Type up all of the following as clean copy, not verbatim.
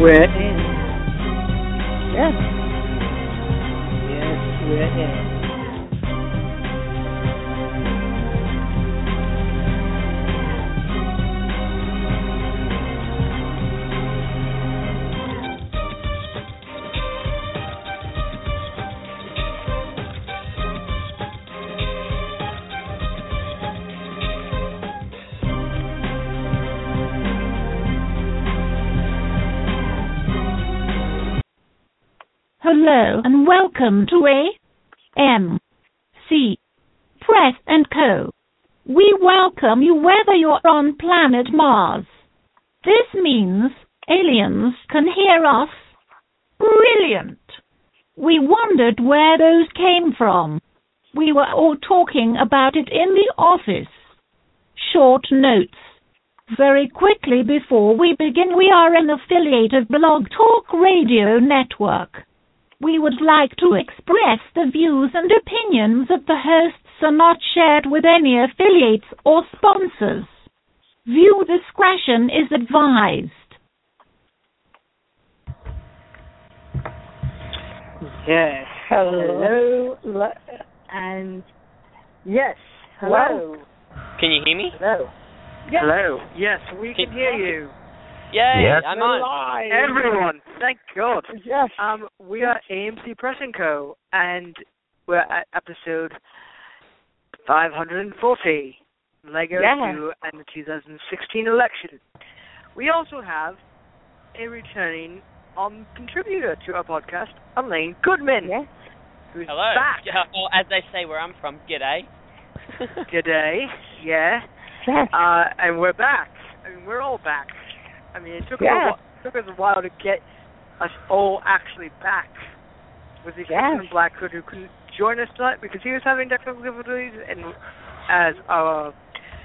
We're in. Yes. Yes, we're in. Hello and welcome to AMC Press & Co. We welcome you whether you're on planet Mars. This means aliens can hear us. Brilliant! We wondered where those came from. We were all talking about it in the office. Short notes. Very quickly before we begin, we are an affiliate of Blog Talk Radio Network. We would like to express the views and opinions of the hosts are not shared with any affiliates or sponsors. Viewer discretion is advised. Yes. Hello. And yes. Hello. Can you hear me? Hello. Yes. Hello. Yes, we can hear you. Yay, Yes. I'm We're on. live. Everyone, thank God. Yes. We are AMC Press & Co. and we're at episode 540, Lego Yeah. 2 and the 2016 election. We also have a returning contributor to our podcast, Elaine Goodman, Yes. who's Hello. back. Yeah, well, as they say where I'm from, g'day. G'day, yeah. Yes. And we're back. I mean, we're all back. I mean, it took Yeah. us a while to get us all actually back. With the exception of Blackhood, who couldn't join us tonight because he was having technical difficulties, and as our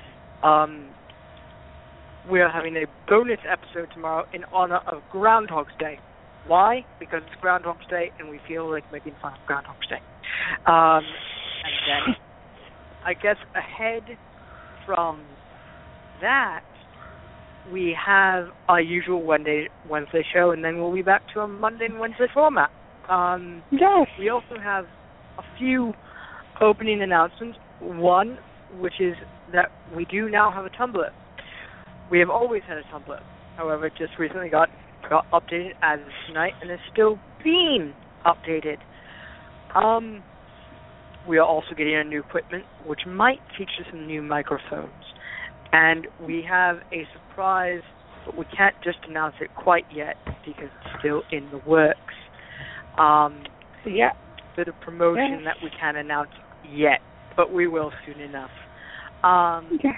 we are having a bonus episode tomorrow in honor of Groundhog's Day. Why? Because it's Groundhog's Day, and we feel like making fun of Groundhog's Day. And then, I guess ahead from that, we have our usual Wednesday show, and then we'll be back to a Monday and Wednesday format. Yes. We also have a few opening announcements. One, which is that we do now have a Tumblr. We have always had a Tumblr. However, it just recently got updated as of tonight, and is still being updated. We are also getting a new equipment, which might feature some new microphones. And we have a surprise, but we can't just announce it quite yet because it's still in the works. Yeah. Bit of promotion that we can't announce yet, but we will soon enough. Yes.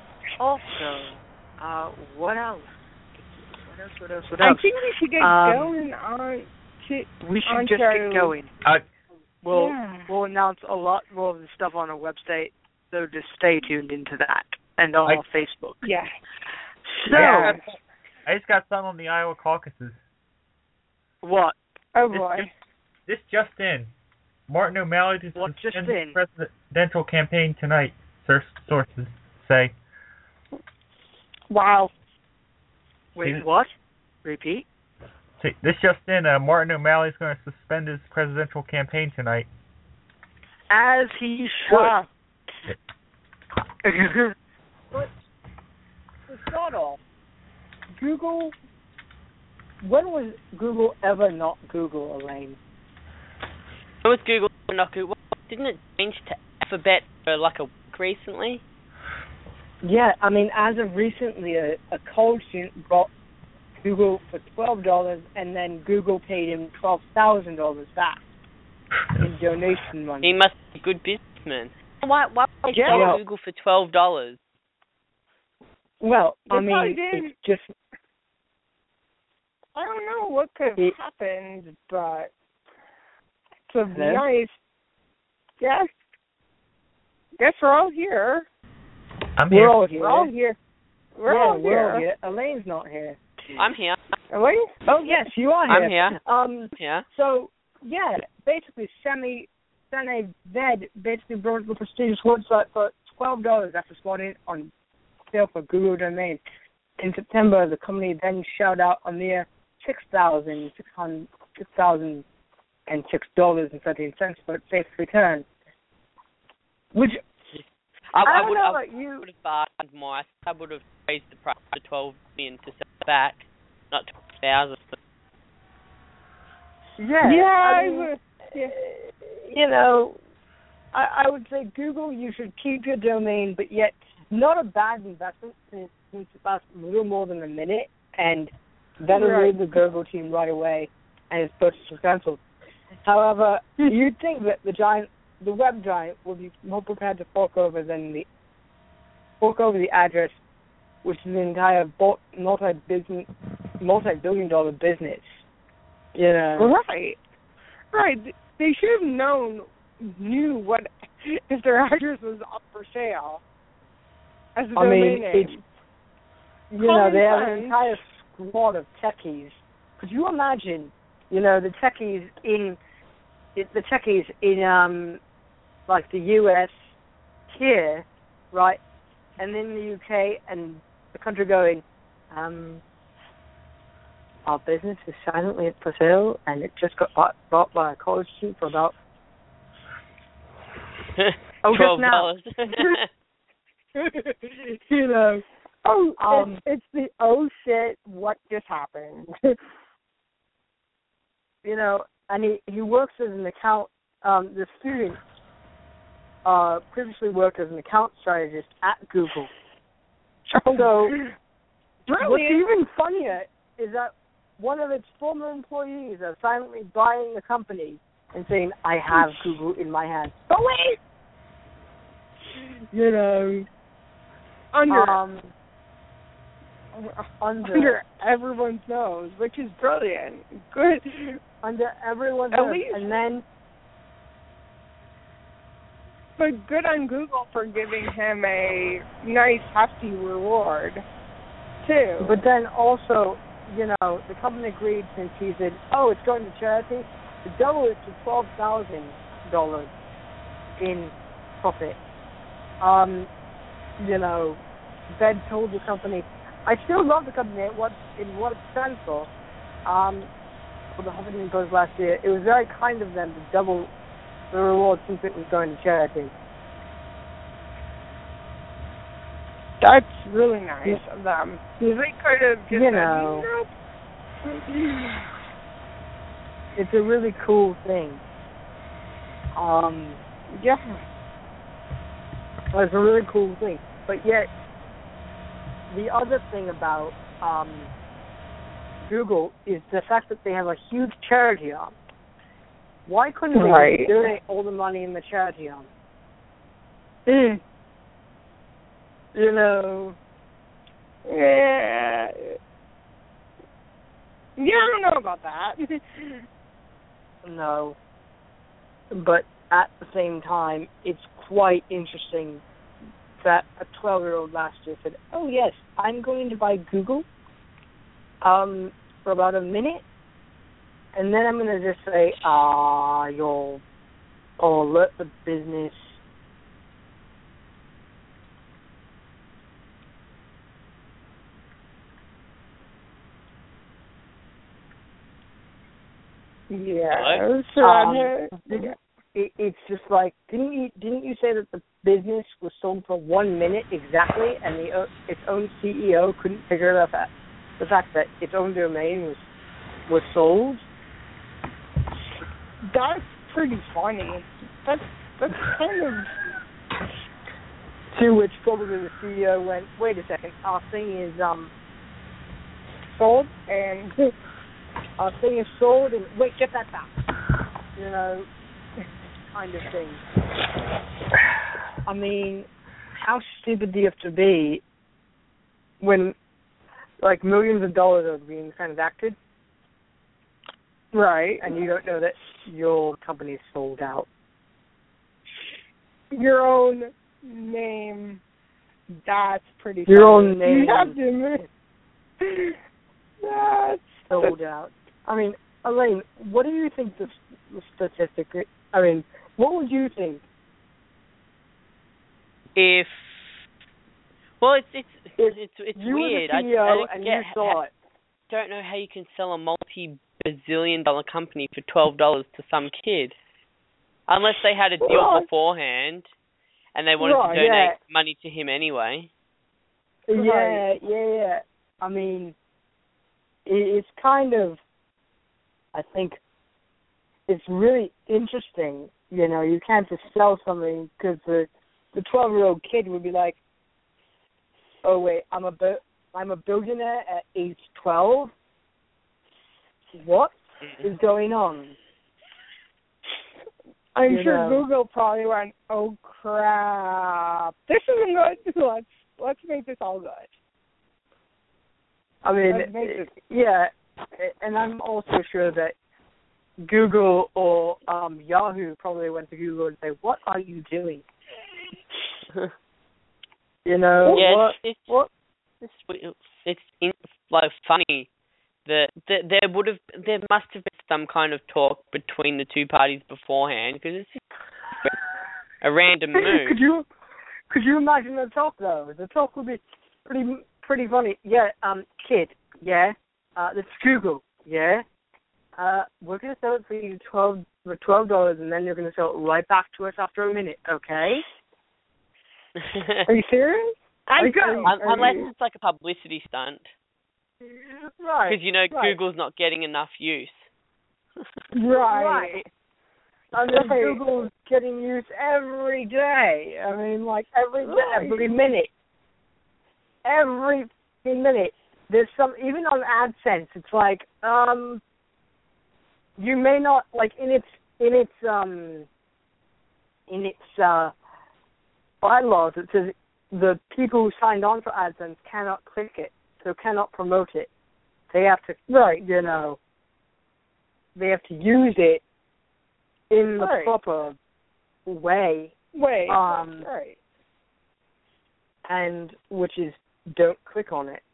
Also, what else? What else? I think we should get going on to. We should just get going. Yeah. We'll announce a lot more of the stuff on our website, so just stay tuned into that and on our Facebook. Yeah. So, I just got some on the Iowa caucuses. what? Oh boy. This just in. Martin O'Malley to What just suspend in? the presidential campaign tonight, sources say. Wow. Wait, what? Repeat? See, this just in. Martin O'Malley's going to suspend his presidential campaign tonight. As he should. Wow. But to start off, Google. When was Google ever not Google, Elaine? It was Google, not Google. Didn't it change to Alphabet for like a week recently? Yeah, I mean, as of recently, a college student bought Google for $12, and then Google paid him $12,000 back in donation money. He must be a good businessman. Why sell Google for $12? Well, I They mean, probably did. it's just... I don't know what could have happened, but to be Hello? honest, guess we're all here. I'm here. We're all here. We're all here. We're all here. Elaine's not here. I'm here. Elaine? Oh, yes, you are I'm here. here. Yeah. So, yeah, basically, Sene Ved basically brought the prestigious website for $12 after spotting it on sale for Google domain. In September, the company then shelled out a mere $6,006.13 for its safe return. Which I don't know about you. Would have bargained more. I would have raised the price to $12 million to sell it back, not $12,000. You know, I would say Google, you should keep your domain, but yet not a bad investment since it lasts a little more than a minute, and then leave the Google team right away, and its purchase was cancelled. However, you'd think that the web giant would be more prepared to fork over the address, which is an entire multi-billion-dollar business. You know, right. They should have knew what if their address was up for sale as a domain name. They have an entire squad of techies. Could you imagine? You know, the techies in like the US here, right, and then the UK and the country going, our business is silently for sale, and it just got bought by a college student for about $12. You know. It's the oh shit, what just happened? You know, and he works as an account. The student previously worked as an account strategist at Google. So, what's even funnier is that one of its former employees are silently buying the company and saying, "I have Google in my hands." But wait, you know, under everyone's nose, which is brilliant. Good. Under everyone's nose. And then, but good on Google for giving him a nice, hefty reward, too. But then also, you know, the company agreed since he said, it's going to charity, to double it to $12,000 in profit. You know, Bed told the company, I still love the company and what it stands for. For the Huffington Post last year, it was very kind of them to double the reward since it was going to charity. That's really nice of them. They could have just it's a really cool thing. It's a really cool thing. But yet, the other thing about Google is the fact that they have a huge charity arm. Why couldn't they donate all the money in the charity arm? You know. Yeah, I don't know about that. No. But at the same time, it's quite interesting that a 12-year-old last year said, "Oh yes, I'm going to buy Google for about a minute, and then I'm going to just say, you'll alert the business." Yeah. It's just like, didn't you say that the business was sold for 1 minute exactly, and its own CEO couldn't figure out the fact that its own domain was sold? That's pretty funny. That's kind of. To which probably the CEO went, "Wait a second, our thing is sold, and our thing is sold, and wait, get that back." You know, kind of thing. I mean, how stupid do you have to be when, like, millions of dollars are being transacted? Right. And you don't know that your company's sold out. Your own name, that's pretty Your funny. own name. You have to admit. That's sold out. I mean, Elaine, what do you think the statistic? I mean, what would you think? It's you weird. Were the CEO I and get you saw it. don't know how you can sell a multi-bazillion-dollar company for $12 to some kid. Unless they had a deal beforehand and they wanted to donate money to him anyway. Yeah. I mean, it's kind of, I think, it's really interesting. You know, you can't just sell something because the 12-year-old kid would be like, oh, wait, I'm a billionaire at age 12? What is going on? I'm sure Google probably went, oh, crap. This isn't good. Let's make this all good. I mean, yeah, and I'm also sure that Google or Yahoo probably went to Google and say, what are you doing? You know, it's like funny that there must have been some kind of talk between the two parties beforehand, because it's just a random move. Could you imagine the talk though? The talk would be pretty funny. Yeah, kid. Yeah, that's Google. Yeah, we're gonna sell it for you for $12, and then you're gonna sell it right back to us after a minute. Okay? Are you serious? Unless it's like a publicity stunt. Right. Because, you know, Google's not getting enough use. Right. And then Google's getting used every day. I mean, like, every minute. Every minute. There's some, even on AdSense, it's like, you may not, like, in its bylaws, it says the people who signed on for AdSense cannot click it, so cannot promote it. They have to, you know, they have to use it in the proper way. And which is don't click on it,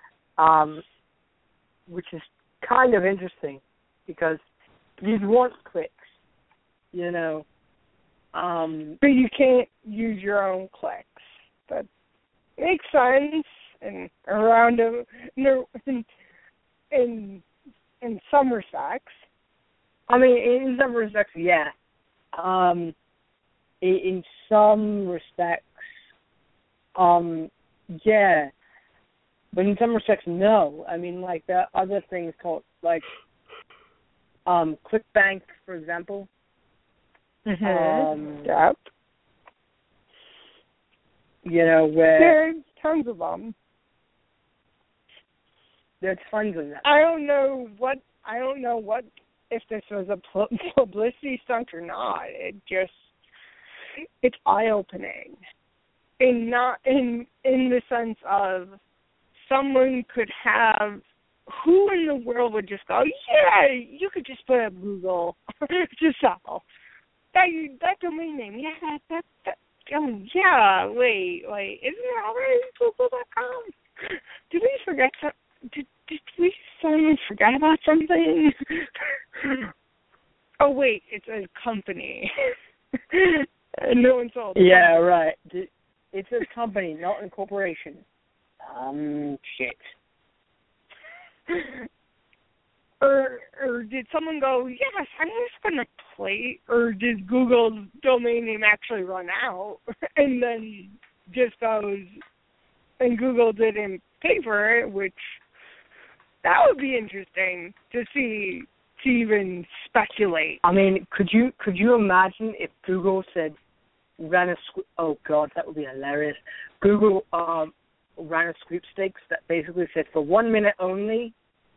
which is kind of interesting because you'd want clicks, you know. But you can't use your own clicks. That makes sense, and around in some respects. I mean, in some respects, yeah. In some respects, yeah. But in some respects, no. I mean, like, there are other things called, like, ClickBank, for example. Yep. You know, where there's tons of them. There's tons of them. I don't know what if this was a publicity stunt or not. It's eye-opening, in the sense of someone could have. Who in the world would just go, yeah, you could just put up Google to sell that domain name? Yeah, yeah. Wait, isn't it already Google.com? Did we forget? Did we suddenly forget about something? Oh wait, it's a company. No one sold. Yeah, right. It's a company, not a corporation. Shit. Or did someone go, yes, I'm just going to play, or did Google's domain name actually run out and then just goes, and Google didn't pay for it, which that would be interesting to see, to even speculate. I mean, could you imagine if Google said, oh God, that would be hilarious. Google ran a sweepstakes that basically said for 1 minute only,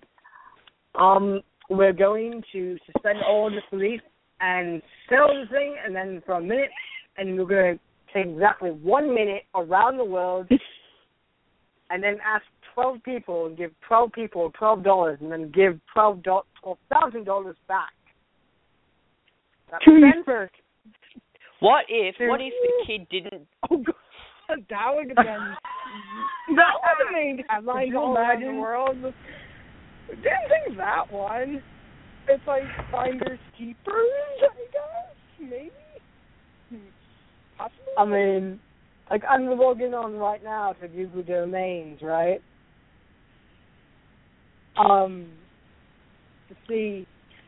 we're going to suspend all disbelief and sell the thing, and then for a minute, and we're going to take exactly 1 minute around the world, and then ask 12 people and give 12 people $12, and then give $12,000 back. What if the kid didn't? Oh God, that would have been made headlines all around the world. Didn't think that one. It's like finders keepers, I guess. Maybe. Possibly. I mean, like, I'm logging on right now to Google Domains, right? To see,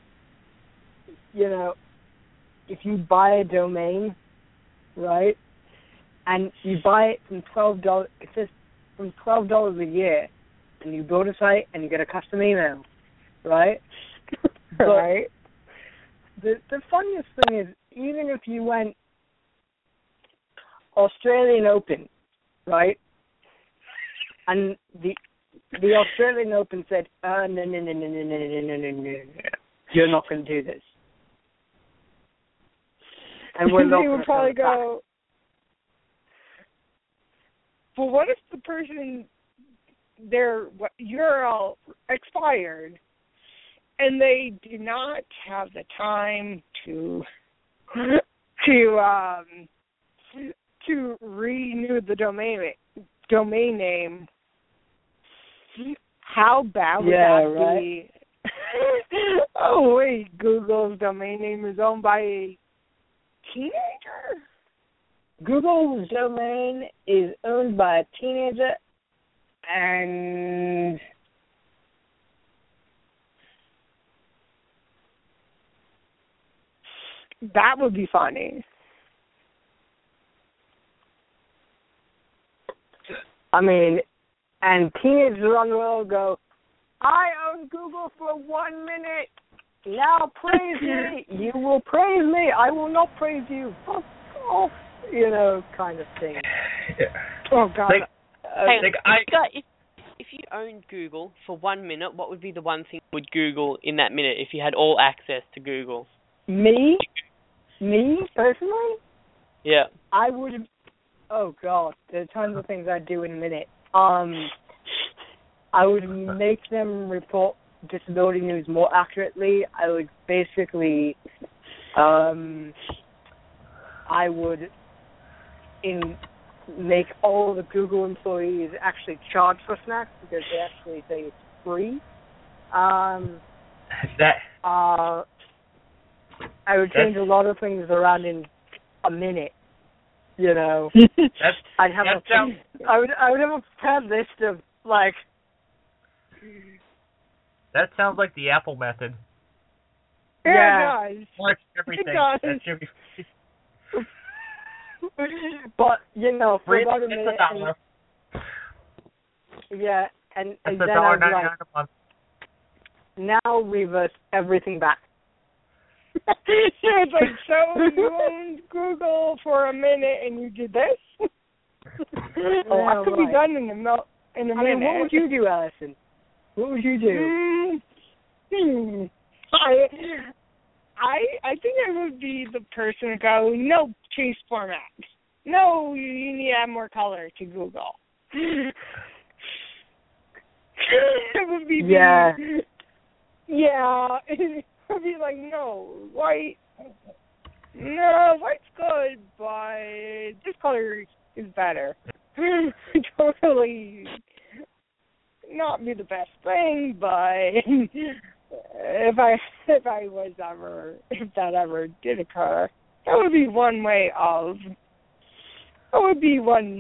if you buy a domain, right, and you buy it from $12, it says from $12 a year, and you build a site and you get a custom email, right? Right. The funniest thing is, even if you went Australian Open, right, and the Australian Open said, no, you're not going to do this. And we're not they would probably go, well, what if the person, their URL expired, and they do not have the time to renew the domain name? How bad would that be? Oh wait, Google's domain name is owned by a teenager? Google's domain is owned by a teenager, and that would be funny. I mean, and teenagers around the world go, I own Google for 1 minute. Now praise me. You will praise me. I will not praise you. Fuck off. Kind of thing. Yeah. Oh, God. If you owned Google for 1 minute, what would be the one thing you would Google in that minute if you had all access to Google? Me personally? Yeah. I would. Oh God, there's tons of things I'd do in a minute. I would make them report disability news more accurately. I would basically, I would make all the Google employees actually charge for snacks because they actually say it's free. I would change a lot of things around in a minute. I'd have I would have a prepared list of like. That sounds like the Apple method. Yeah, it does. March everything. It does. That should be. But for about a it's minute. $1. Yeah, and It's then $1.99 I'm like, a month. now reverse everything back. It's like, so you owned Google for a minute and you did this? That could be done in a minute. What would you do, Allison? What would you do? I think I would be the person to go, no, change format. No, you need to add more color to Google. It would be yeah. It would be like, no, white. No, white's good, but this color is better. Totally not be the best thing, but if that ever did occur, that would be one way of. That would be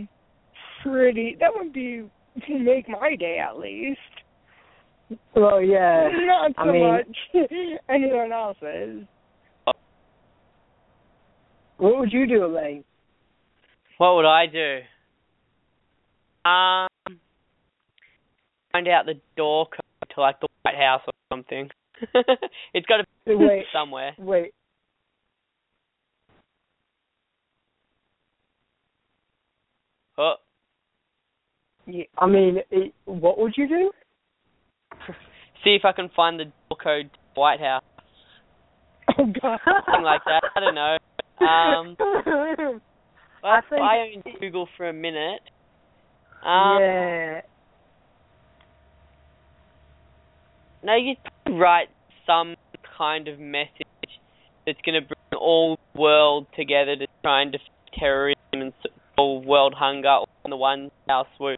make my day at least. Well, yeah. Not so much anyone else's. What would you do, Elaine? What would I do? Find out the door code to like the White House or something. It's got to be somewhere. Wait. Oh. Yeah, I mean, what would you do? See if I can find the door code to the White House. Oh God. Something like that. I don't know. I owned Google for a minute. Yeah. No, you write some kind of message that's going to bring all the world together to try and defeat terrorism and solve world hunger all in the one fell swoop.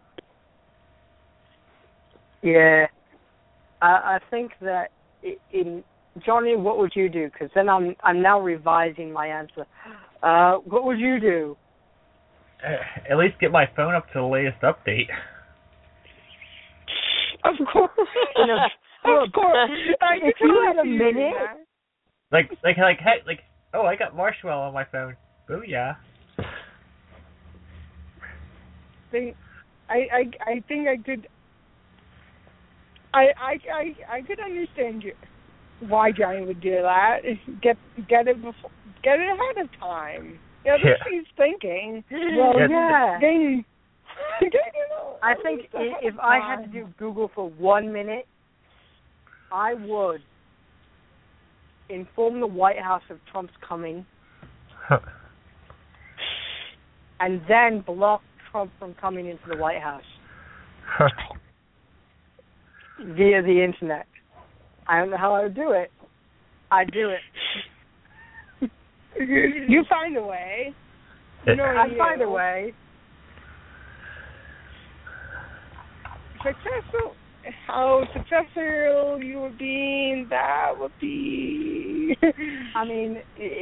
Yeah. I think that Johnny, what would you do? Because then I'm now revising my answer. What would you do? At least get my phone up to the latest update. Of course. Of course. If you had a minute, hey, oh, I got Marshmallow on my phone. Booyah. I think I could. I could understand why Johnny would do that. Get it ahead of time. At least he's thinking. Well, yeah. I think if I had to do Google for 1 minute, I would inform the White House of Trump's coming, and then block Trump from coming into the White House via the internet. I don't know how I would do it. I'd do it. You find a way. I'd find a way. How successful you would be, that would be... I mean,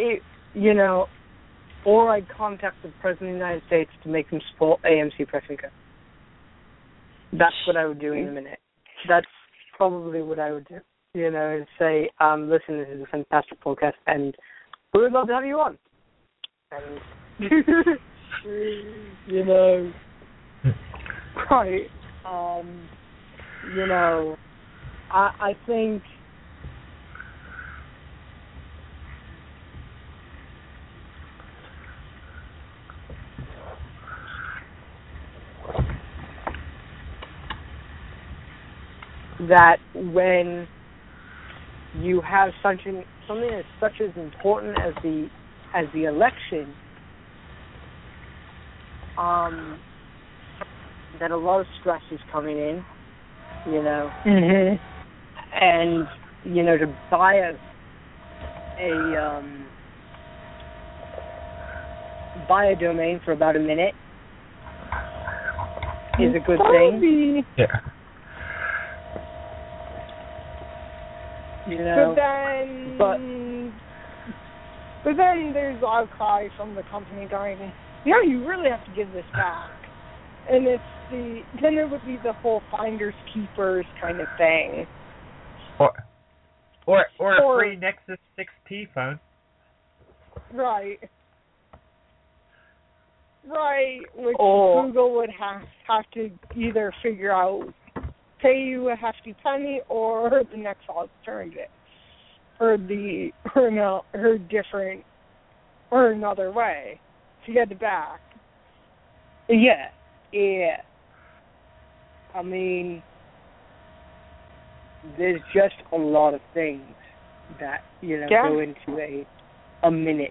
or I'd contact the President of the United States to make him support AMC Pressing Co. That's what I would do in a minute. That's probably what I would do. And say, listen, this is a fantastic podcast, and we would love to have you on. And, right. I think that when you have something as such as important as the election, that a lot of stress is coming in, Mm-hmm. and to buy a domain for about a minute is a good thing. Yeah. But then there's outcry from the company going, you really have to give this back. And then it would be the whole finders keepers kind of thing. Or a free Nexus 6P phone. Right. Which Google would have to either figure out, pay you a hefty penny, or the next alternative, or another way to get it back. Yeah. I mean, there's just a lot of things that go into a minute.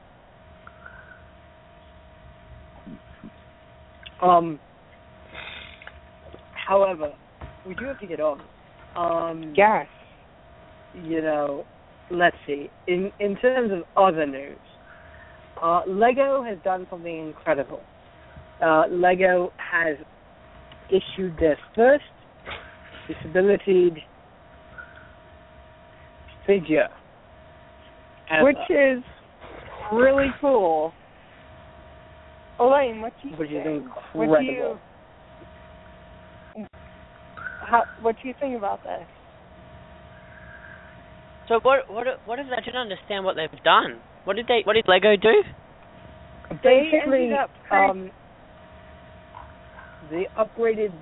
However, we do have to get on. Yes. Let's see. In terms of other news, Lego has done something incredible. Lego has issued their first disability figure ever. Which is really cool. Elaine, what do you Which think? is incredible. What do you think about this? So what if I didn't understand what they've done? What did Lego do? Basically, ended up they upgraded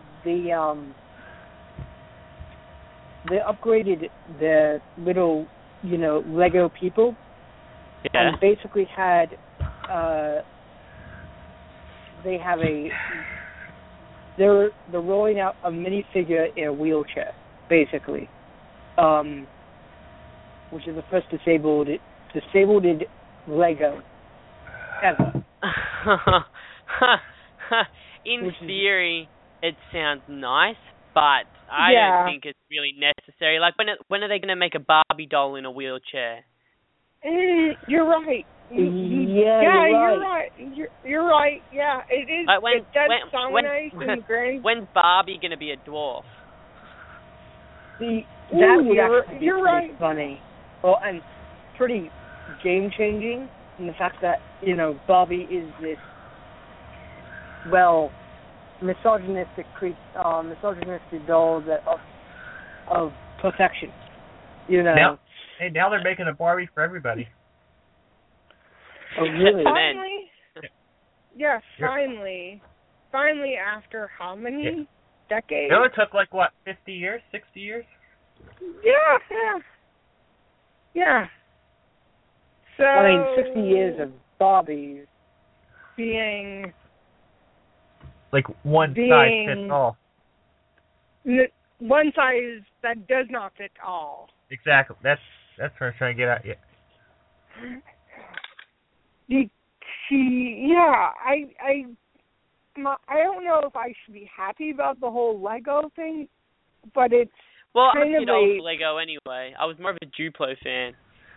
the little Lego people, and basically had they're rolling out a minifigure in a wheelchair, basically, which is the first disabled Lego ever. In theory, it sounds nice, but I don't think it's really necessary. Like, when are they going to make a Barbie doll in a wheelchair? You're right. You're right. You're right. Yeah, it is. It does sound nice and grand. When's Barbie going to be a dwarf? See, that would actually be you're pretty right. funny. Well, and pretty game-changing in the fact that, Barbie is this, misogynistic doll that of perfection. You know. Now they're making a Barbie for everybody. Oh, really? Finally. Yes, finally. Finally, after how many decades? It only took 50 years, 60 years? Yeah. So, 60 years of Barbies being one size fits all. One size that does not fit all. Exactly. That's what I'm trying to get at. I don't know if I should be happy about the whole Lego thing, but it's I'm kind a of kid old Lego anyway. I was more of a Duplo fan.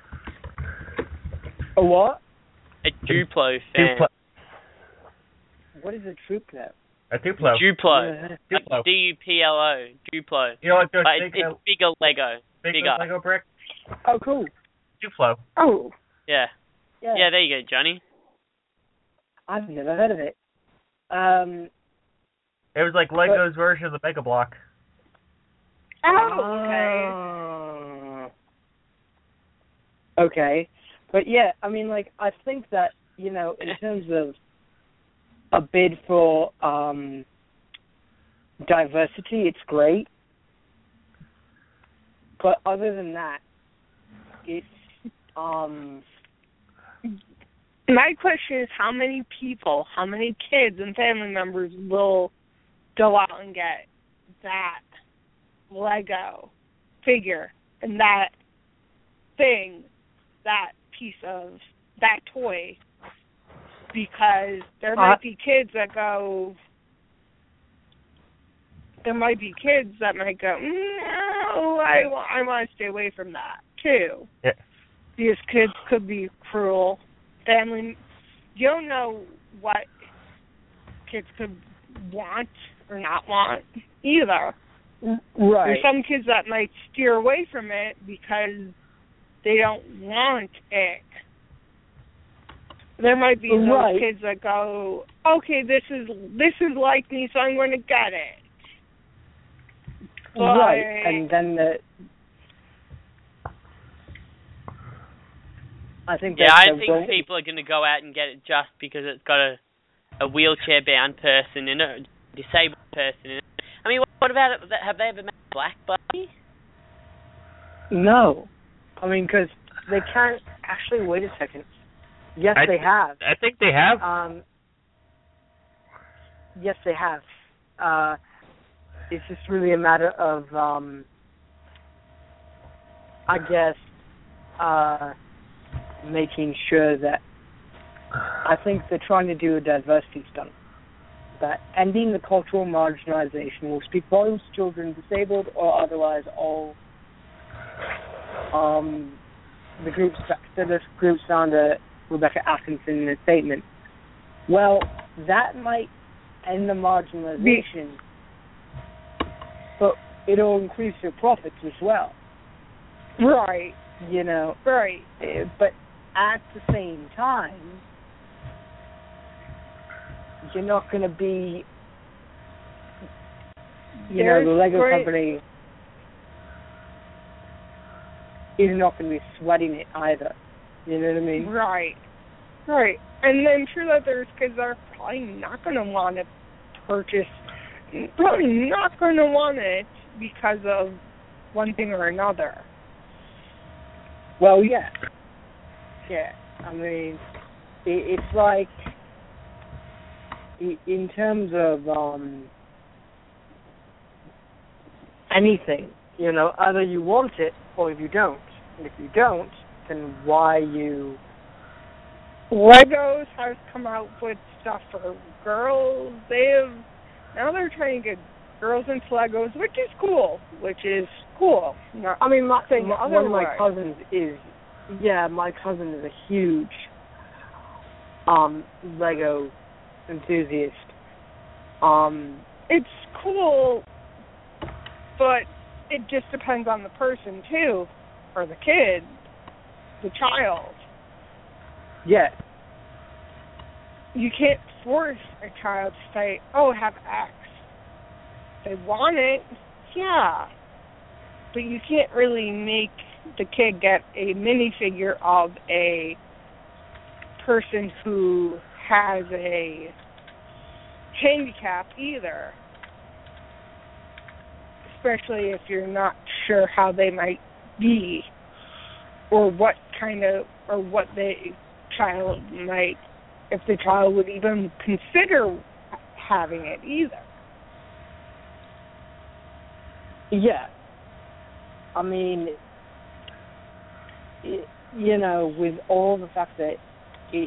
A what? A Duplo fan. What is a Duplo? A Duplo. Duplo. Duplo. D-U-P-L-O. Duplo. You know what those it's bigger Lego. Bigger Lego brick? Oh, cool. Duplo. Oh. Yeah. Yeah, there you go, Johnny. I've never heard of it. It was like Lego's version of the Mega Block. Oh, okay. Okay. But yeah, I mean, I think that, in terms of a bid for diversity, it's great. But other than that, it's my question is how many people, how many kids and family members will go out and get that Lego figure and that thing, that piece of that toy, because there might be kids that might go, no, I want to stay away from that too. Yeah. These kids could be cruel. You don't know what kids could want or not want either. Right. There's some kids that might steer away from it because they don't want it. There might be those kids that go, okay, this is like me, so I'm going to get it. But, right, and then I think people are going to go out and get it just because it's got a wheelchair-bound person in it, a disabled person in it. I mean, what about it? Have they ever made a black Barbie? No. I mean, because they can't... Actually, wait a second. Yes, they have. I think they have. Yes, they have. It's just really a matter of, I guess, making sure that... I think they're trying to do a diversity stunt. That ending the cultural marginalization will speak volumes to children, disabled or otherwise, all the group's founder, Rebecca Atkinson, in a statement. Well, that might end the marginalization, but it'll increase your profits as well. Right. Right. But at the same time, you're not going to be, the Lego company is not going to be sweating it either. You know what I mean? Right. Right. And I'm sure that there's kids that are probably not going to want to purchase, probably not going to want it because of one thing or another. Well, yeah. Yeah. I mean, it's like, in terms of anything, either you want it or you don't. And if you don't, then why you... Legos has come out with stuff for girls. Now they're trying to get girls into Legos, which is cool. I mean, not saying one of my cousins is... Yeah, my cousin is a huge Lego enthusiast. It's cool, but it just depends on the person too, or the kid, the child. Yeah. You can't force a child to say, "Oh, have X." They want it, yeah. but you can't really make the kid get a minifigure of a person who has a handicap either. Especially if you're not sure how they might be, or what the child might, if the child would even consider having it either. Yeah. I mean, you know, with all the fact that it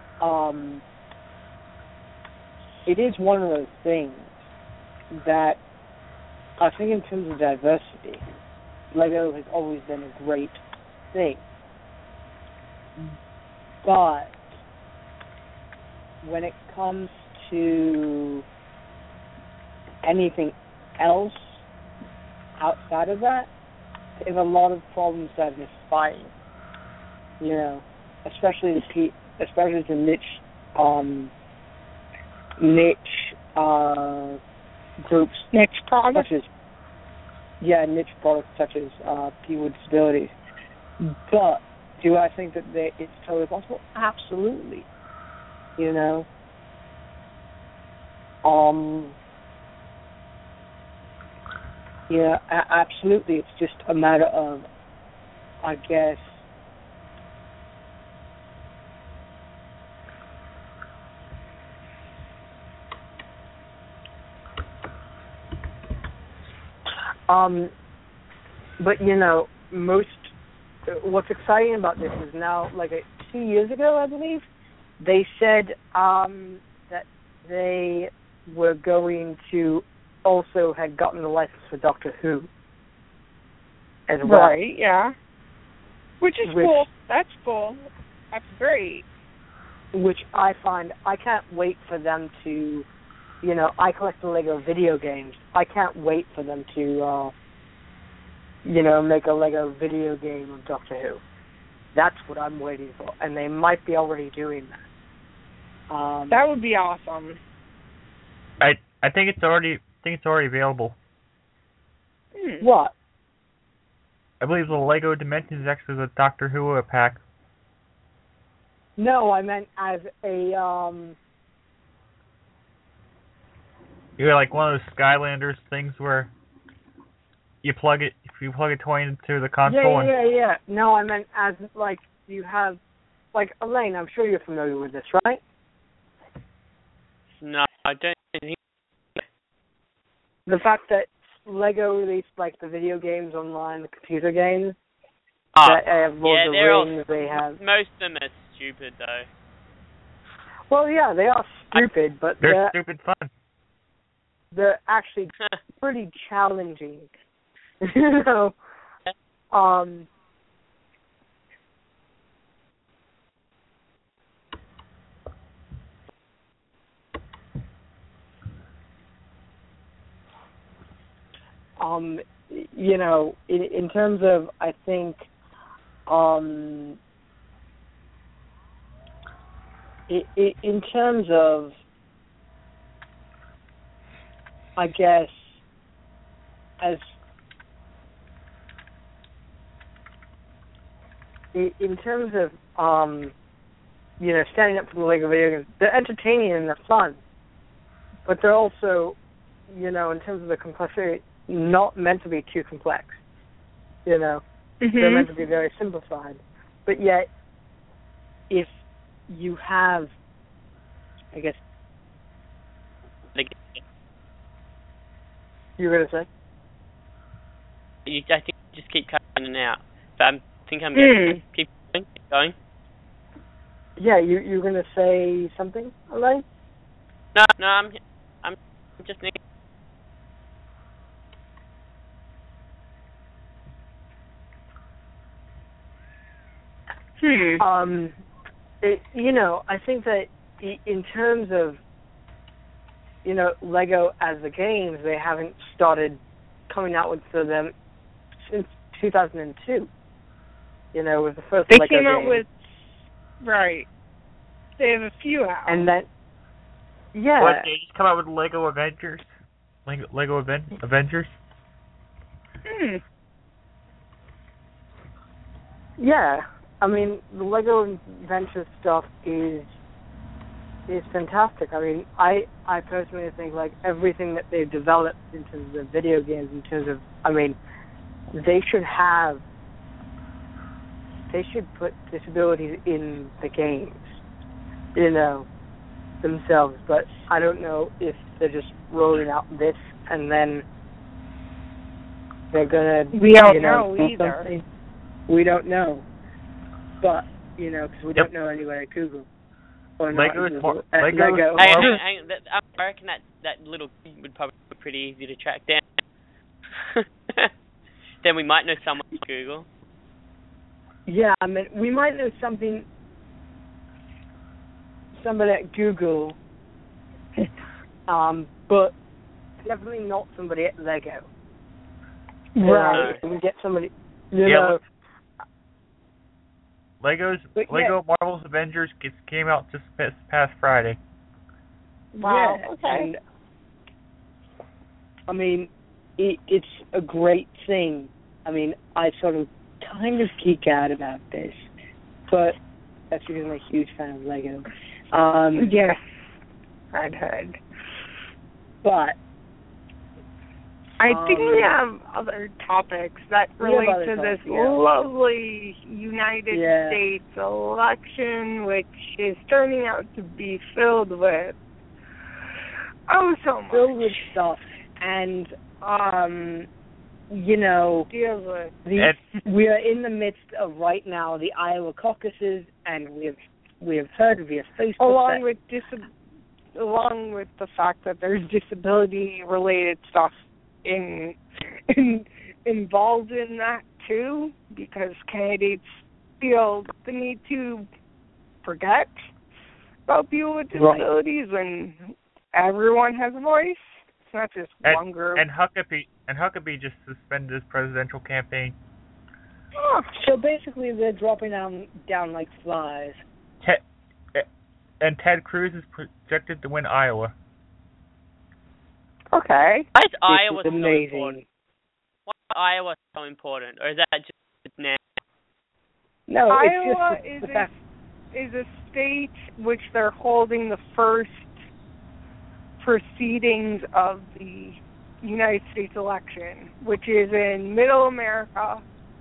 is one of those things that I think in terms of diversity, Lego has always been a great thing. But when it comes to anything else outside of that, there's a lot of problems that are fighting. You know, especially the niche groups, niche products, niche products such as people with disabilities. But do I think that it's totally possible? Absolutely. You know, yeah, absolutely. It's just a matter of, I guess, but you know, what's exciting about this is now, like 2 years ago, I believe, they said that they were going to also had gotten the license for Doctor Who as well. Right, yeah. Which is cool. That's cool. That's great. Which I find, I can't wait for them to, you know, I collect the Lego video games. I can't wait for them to, you know, make a Lego video game of Doctor Who. That's what I'm waiting for. And they might be already doing that. That would be awesome. I think it's already available. What? I believe the Lego Dimensions is actually the Doctor Who pack. No, I meant as a You're like one of those Skylanders things where you plug a toy into the console. Yeah. No, I meant as like you have, like Elaine. I'm sure you're familiar with this, right? No, I don't think. The fact that Lego released like the video games online, the computer games. That have Lord of the Rings. They have. Most of them are stupid though. Well, yeah, they are stupid, but they're stupid fun. They're actually pretty challenging. You know. You know, in terms of, I think, in terms of, I guess, as in terms of, you know, standing up for the Lego video games, they're entertaining and they're fun, but they're also, you know, in terms of the complexity, not meant to be too complex. You know, they're meant to be very simplified. But yet, if you have, I guess, you were going to say? I think you just keep cutting in and out. But I think I'm going to keep going. Yeah, you were going to say something, Elaine? No, I'm just thinking. You know, I think that in terms of, you know, Lego as the games, they haven't started coming out with them since 2002. You know, with the first Lego game. They came out with, right. They have a few out. And then, yeah. What, they just come out with Lego Avengers? Lego Avengers? Yeah, I mean, the Lego Adventure stuff is fantastic. I mean, I personally think like everything that they've developed in terms of video games, in terms of, I mean, they should put disabilities in the games, you know, themselves. But I don't know if they're just rolling out this and then they're gonna. We don't know know either. Something. We don't know, but you know, because we don't know anywhere at Google. Or Lego. Lego. I reckon that little kid would probably be pretty easy to track down. Then we might know someone at Google. Yeah, I mean, we might know somebody at Google, but definitely not somebody at Lego. Right. We get somebody, you know. Lego Marvel's Avengers came out just past Friday. Wow. Yeah, okay. And, I mean, it's a great thing. I mean, I sort of kind of geek out about this, but that's because I'm a huge fan of Lego. Yes, I'd heard. But I think we have other topics that relate to this lovely United States election, which is turning out to be filled with so much. Filled with stuff. And, you know, we are in the midst of right now the Iowa caucuses, and we have heard via Facebook along with the fact that there's disability related stuff involved in that too, because candidates feel the need to forget about people with disabilities when everyone has a voice. It's not just one group. And Huckabee just suspended his presidential campaign. Oh, so basically they're dropping down like flies. Ted Cruz is projected to win Iowa. Okay. Why is Iowa so amazing. important? Why is Iowa so important? Or is that just now? No, Iowa it's is a state which they're holding the first proceedings of the United States election, which is in Middle America.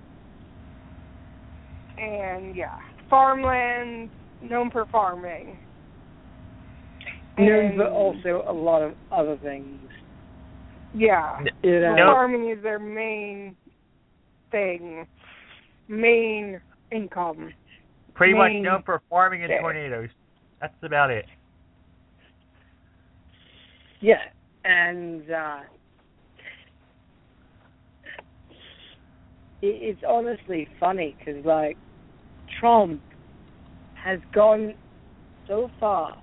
And farmland, known for farming. Known for also a lot of other things. Yeah. You know? Farming is their main thing, main income. Pretty much known for farming and tornadoes. That's about it. Yeah, and it's honestly funny because, like, Trump has gone so far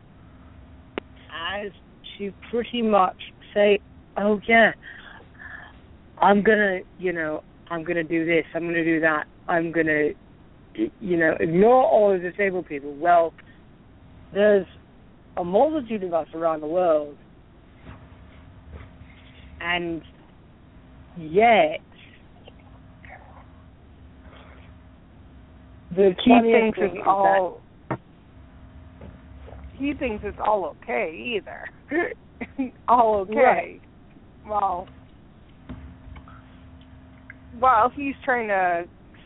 as to pretty much say, oh, yeah, I'm gonna do this, I'm gonna do that, I'm gonna, ignore all the disabled people. Well, there's a multitude of us around the world, and yet he thinks it's all okay either. All okay. Right. Well, he's trying to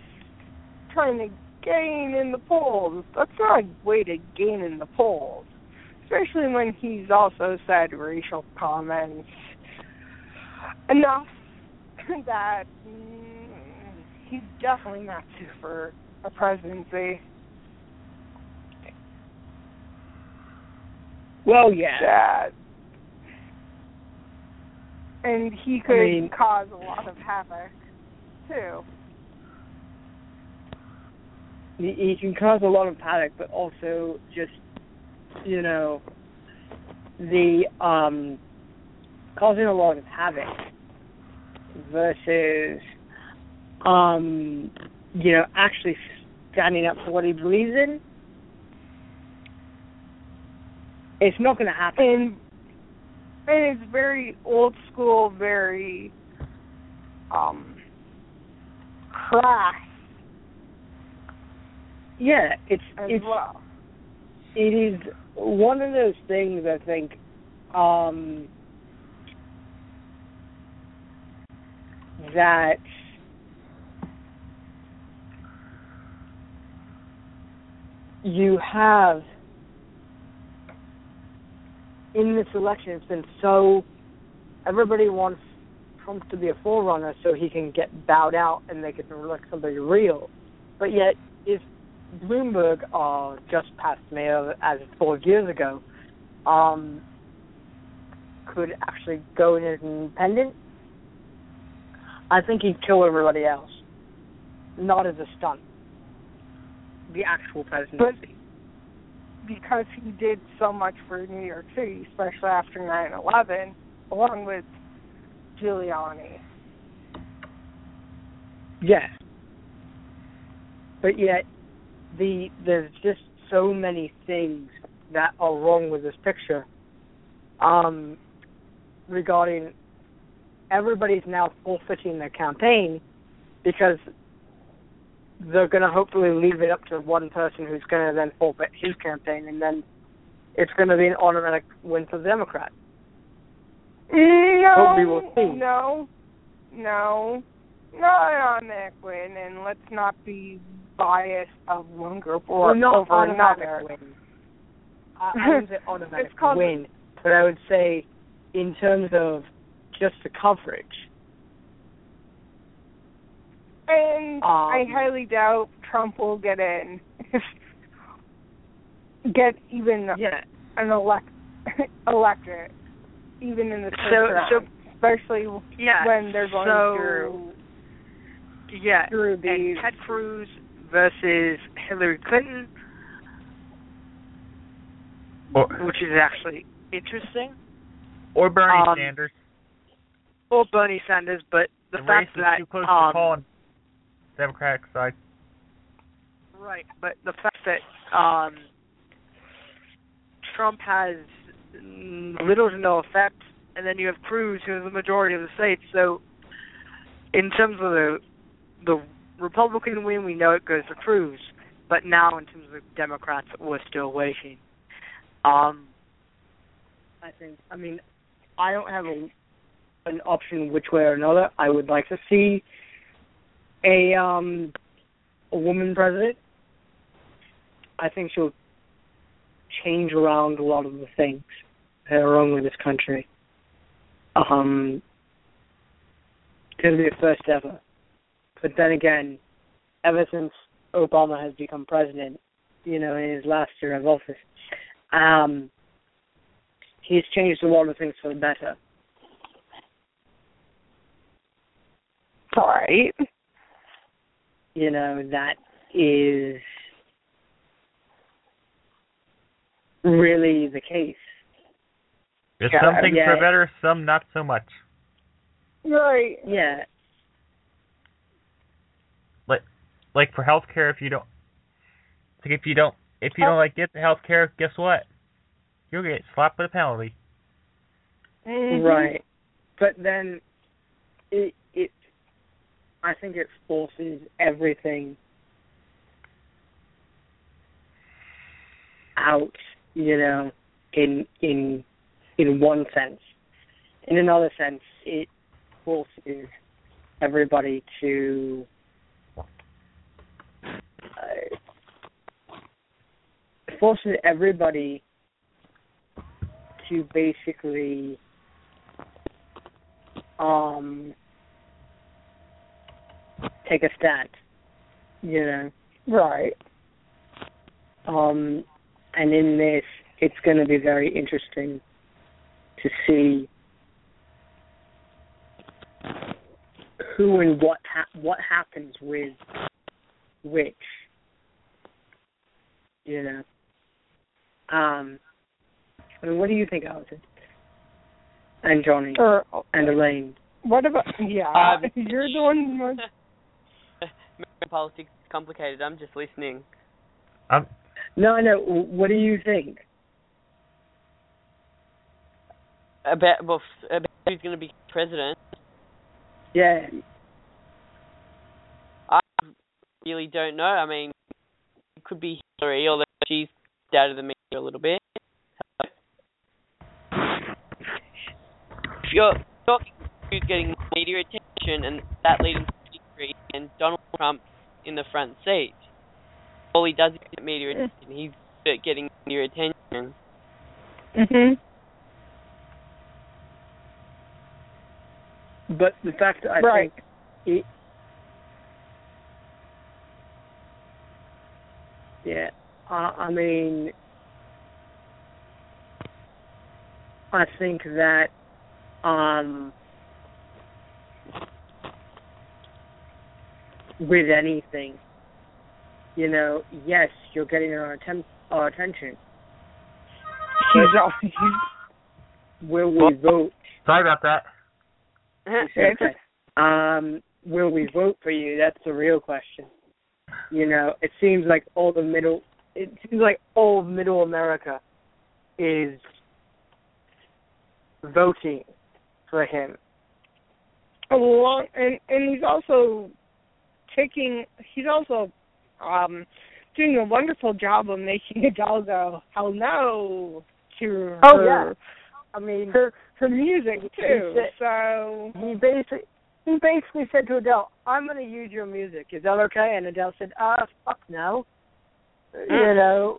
gain in the polls. That's not a way to gain in the polls, especially when he's also said racial comments enough that he's definitely not suited for a presidency. Well, yeah. And he could cause a lot of havoc, too. He can cause a lot of havoc, but also just, causing a lot of havoc versus, actually standing up for what he believes in. It's not going to happen. And it's very old school, very crass Yeah, as it's well. it is one of those things, I think, that you have in this election. It's been so, everybody wants Trump to be a forerunner so he can get bowed out and they can elect somebody real. But yet, if Bloomberg, just passed mayor as of 4 years ago, could actually go in as an independent, I think he'd kill everybody else. Not as a stunt. The actual presidency. But because he did so much for New York City, especially after 9/11, along with Giuliani. Yeah. But yet, there's just so many things that are wrong with this picture. Regarding everybody's now forfeiting their campaign because they're going to hopefully leave it up to one person who's going to then forfeit his campaign, and then it's going to be an automatic win for the Democrat. No, we'll see. No, not an automatic win, and let's not be biased of one group or not over another. Win. I wouldn't say automatic It's called win, but I would say in terms of just the coverage. And I highly doubt Trump will get in. Get even an electorate, even in the first round, especially when they're going through. Yeah, through these. And Ted Cruz versus Hillary Clinton, which is actually interesting. Or Bernie Sanders. Or Bernie Sanders, but the race fact that too close to call on Democratic side. Right, but the fact that Trump has little to no effect, and then you have Cruz, who has the majority of the states. So, in terms of the Republican win, we know it goes to Cruz. But now, in terms of Democrats, we're still waiting. I don't have an option which way or another. I would like to see a woman president. I think she'll change around a lot of the things that are wrong with this country. It'll be a first ever. But then again, ever since Obama has become president, in his last year of office, he's changed a lot of things for the better. All right. That is really the case. There's some things for better, some not so much. Right. Yeah. Like for healthcare, if you don't get the healthcare, guess what? You'll get slapped with a penalty. Mm-hmm. Right. But then I think it forces everything out, in one sense. In another sense, it forces everybody to basically take a stand, Right. And in this, it's going to be very interesting to see who and what happens with which, what do you think, Allison? And Johnny? And Elaine? What about, you're the one who... Politics is complicated. I'm just listening. No. What do you think? About who's going to be president? Yeah. I really don't know. could be Hillary, although she's out of the media a little bit. If you're talking who's getting media attention and that leading to victory, and Donald Trump in the front seat, all he does is get media attention. He's good at getting media attention. Mhm. But the fact that I Right. think yeah, I mean, I think that with anything, you know, yes, you're getting our attention. He's all. Will we vote? Sorry about that. Will we vote for you? That's the real question. You know, it seems like all of middle America is voting for him. Along, and he's also doing a wonderful job of making Adele go hell no to her. Oh yeah, I mean her music too. So he basically said to Adele, "I'm going to use your music. Is that okay?" And Adele said, fuck no." You know,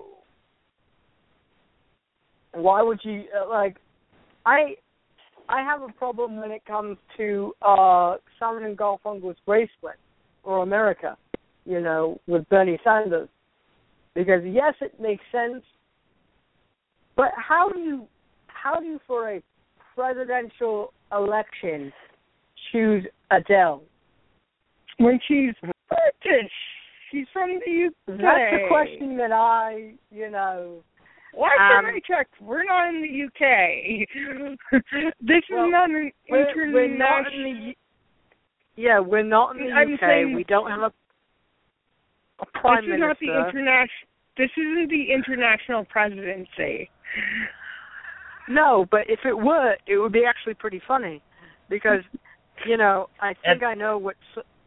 why would you like? I have a problem when it comes to Simon and Garfunkel's Graceland or America, you know, with Bernie Sanders. Because yes, it makes sense, but how do you for a presidential election choose Adele when she's British? She's from the UK. That's the question that I, you know. Last time I checked, we're not in the UK. This is not an international. We're not in the. Yeah, we're not in the UK. Saying, we don't have a prime this is minister. Not the this isn't the international presidency. No, but if it were, it would be actually pretty funny, because, you know, I think I know what.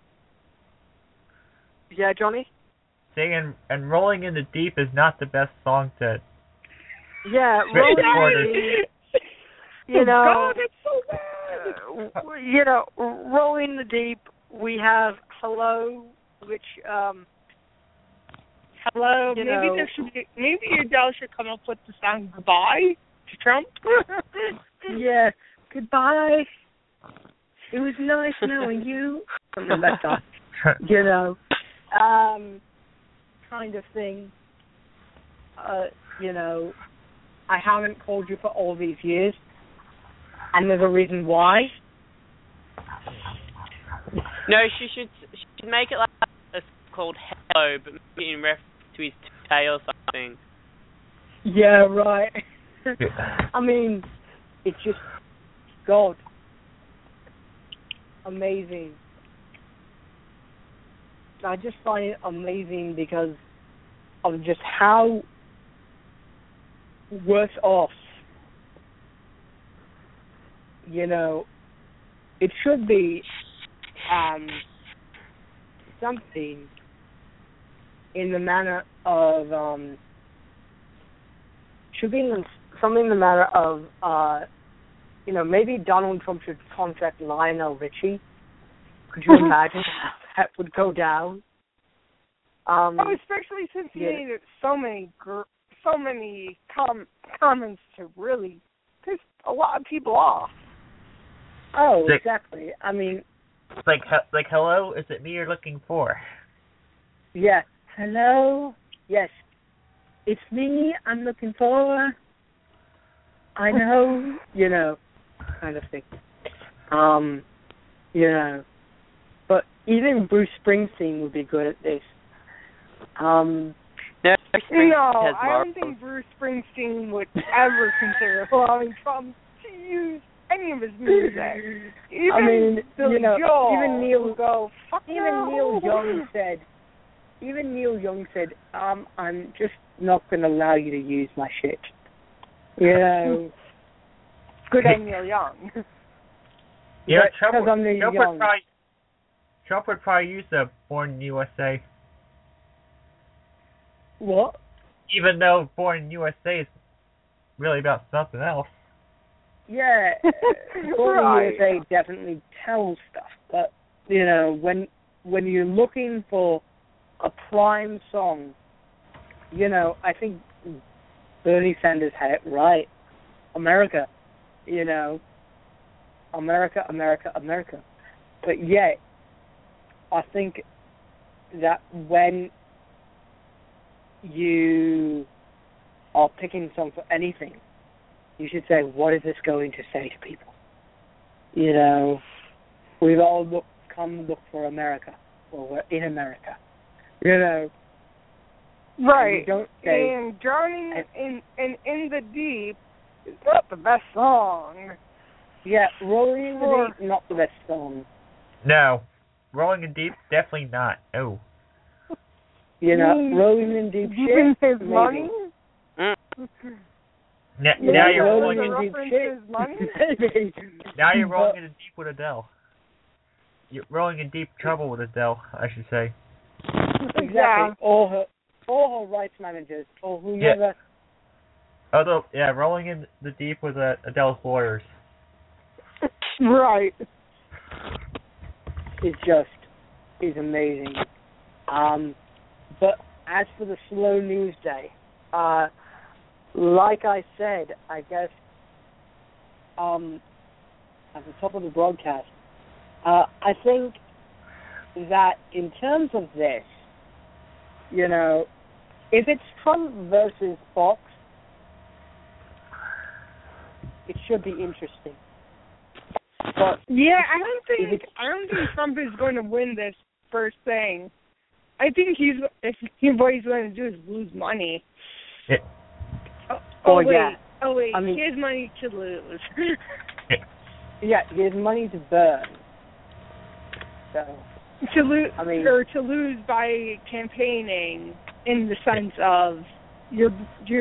Yeah, Johnny. Saying and Rolling in the Deep is not the best song to. Yeah, Rolling in the Deep. You know. God, it's so bad. You know, Rolling in the Deep. We have Hello, which. Hello. Maybe Adele should come up with the song Goodbye to Trump. Yeah, goodbye. It was nice knowing you. Something like that. You know, kind of thing. You know, I haven't called you for all these years, and there's a reason why. No, she should make it like a called Hello, but maybe in reference to his toupee or something. Yeah, right. I mean, it's just God. Amazing. I just find it amazing because of just how worse off, you know, it should be something in the manner of something in the manner of you know, maybe Donald Trump should contact Lionel Richie. Could you imagine how that would go down? Especially since he made so many comments to really piss a lot of people off. Oh, exactly. I mean, like hello, is it me you're looking for? Yeah. Hello. Yes. It's me I'm looking for. I know. You know, kind of thing. You know, but even Bruce Springsteen would be good at this. No, I don't think Bruce Springsteen would ever consider allowing Trump to use any of his music. Even Neil Young said, I'm just not going to allow you to use my shit. You know. Good on Neil Young. Yeah, Trump would probably use the Born in USA. What? Even though Born in USA is really about something else. Yeah, Born Right. in USA definitely tells stuff, but you know, when you're looking for a prime song, you know, I think Bernie Sanders had it right. America, you know, America, America, America. But yet, I think that when you are picking a song for anything, you should say, what is this going to say to people? You know, we've all come look for America, or we're in America. You know, Right. don't say, And Drowning in the Deep is not the best song. yeah, Rolling in the Or- Deep, not the best song. No. Rolling in Deep, definitely not. Oh. You know, Mm. Rolling in Deep Giving shit, his maybe. money? Now Yeah, you're Rolling rolling in in Deep reference shit, his money? maybe. now you're But- rolling in deep with Adele. You're rolling in deep trouble with Adele, I should say. Exactly. Yeah. All her rights managers, or whoever. Although, yeah, rolling in the deep with Adele's lawyers. Right. is amazing. But as for the slow news day, like I said, I guess at the top of the broadcast, I think that in terms of this, you know, if it's Trump versus Fox, it should be interesting. But Yeah, I don't think Trump is going to win this first thing. I think what he's going to do is lose money. Yeah. Oh, yeah. Wait, I mean- he has money to lose. yeah, he has money to burn. So to lose, I mean- or to lose by campaigning in the sense of you're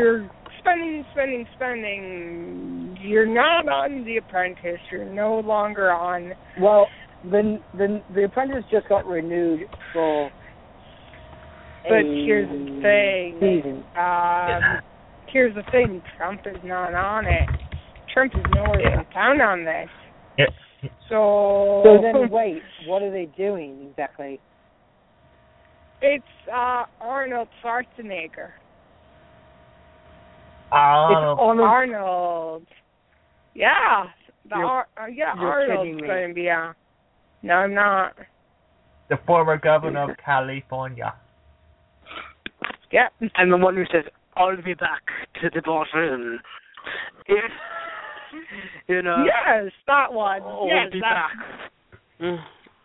spending. You're not on The Apprentice. You're no longer on. well, the Apprentice just got renewed for. But here's the thing. Season. Here's the thing. Trump is not on it. Trump is nowhere to be found on this. Yeah. So. So then, wait, what are they doing exactly? It's Arnold Schwarzenegger. Arnold. Yeah. You're Arnold's kidding me. going to be on. No, I'm not. The former governor of California. Yep. I'm the one who says, I'll be back to the bottom. If, you know, Yes, that one. I'll Yes, be that. back.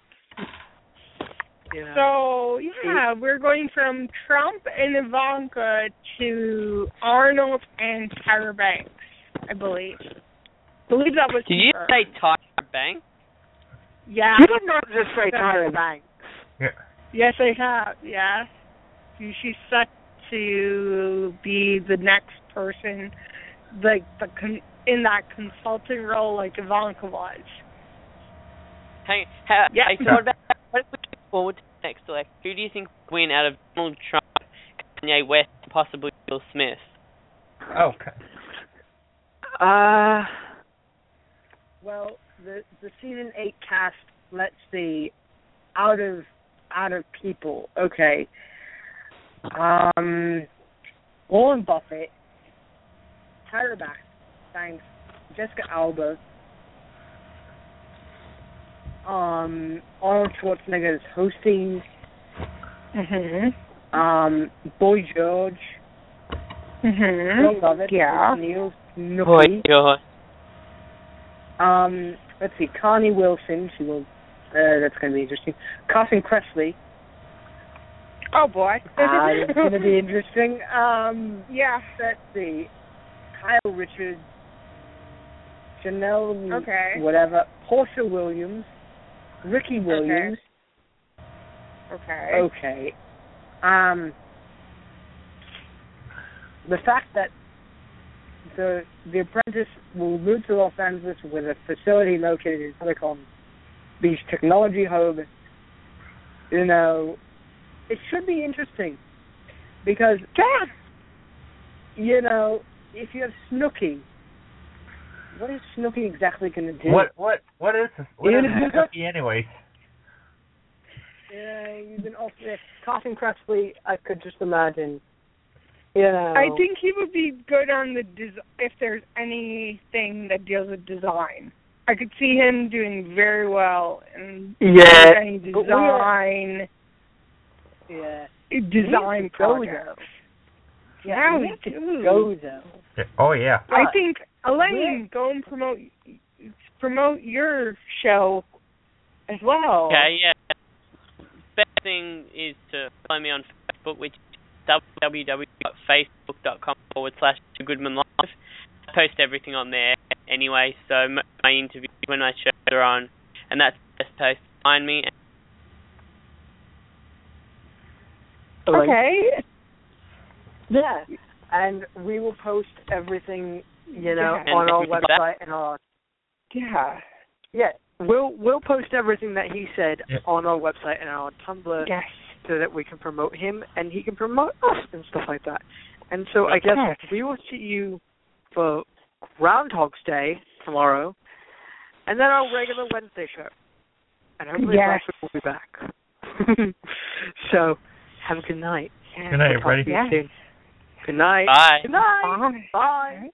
You know. So, yeah, we're going from Trump and Ivanka to Arnold and Tyra Banks, I believe. I believe that was Did you confirmed. say Tyra Banks? Yeah. You did not just say Tyra Banks. Yeah. Yes, I have. Yes. She's set to be the next person, like in that consulting role, like Ivanka was. Hey, Yeah. I thought about what if we look forward to the next election? Who do you think will win out of Donald Trump, Kanye West, and possibly Will Smith? Okay. Well, the season 8 cast. Let's see, out of people. Okay. Warren Buffett, Tyra Banks, Jessica Alba, Arnold Schwarzenegger is hosting. Boy George. Don't love it. Yeah. Neil Boy, Nookie. God. Let's see, Connie Wilson. She will. That's going to be interesting. Carson Kressley. Oh boy. It's going to be interesting. Yeah. Let's see, Kyle Richards, Janelle, Okay. whatever, Portia Williams, Ricky Williams. Okay. Okay. The fact that the Apprentice will move to Los Angeles with a facility located in Silicon Beach Technology Hub, you know, it should be interesting. Because, you know, if you have Snooki, what is Snooki exactly going to do? What is this? What is Snooki anyways? Yeah, you've been off there coughing crassly. I could just imagine. You know. I think he would be good on the if there's anything that deals with design. I could see him doing very well in any design. Design projects. Yeah, we could go though. Oh yeah. I think Elaine, go and promote your show as well. Okay, yeah. Best thing is to follow me on Facebook, which is www.facebook.com/goodmanlive. I post everything on there anyway, so my interviews when my shows are on, and that's the best place to find me. Okay. Yeah, and we will post everything, you know, on our website and our. Yeah. We'll post everything that he said on our website and our Tumblr, so that we can promote him and he can promote us and stuff like that. And so I guess we will see you for Groundhog's Day tomorrow, and then our regular Wednesday show. And hopefully we'll be back. So have a good night. Good night, everybody. Good night. Bye. Good night. Bye.